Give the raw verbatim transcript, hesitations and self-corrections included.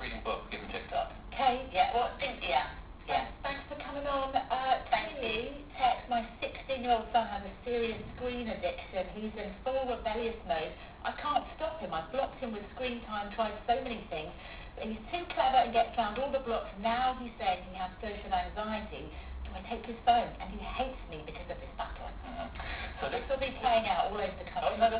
reading books, getting picked up. Kate, Yeah, well, think, yeah, yeah. thanks for coming on. Uh, Thank Tilly, text, my sixteen-year-old son has a serious screen addiction. He's in full rebellious mode. I can't stop him. I've blocked him with screen time, tried so many things. But he's too clever and gets around all the blocks. Now he's saying he has social anxiety. Do I take his phone? And he hates me because of this battle. Mm-hmm. So This this will be playing out all over the country. Oh, no,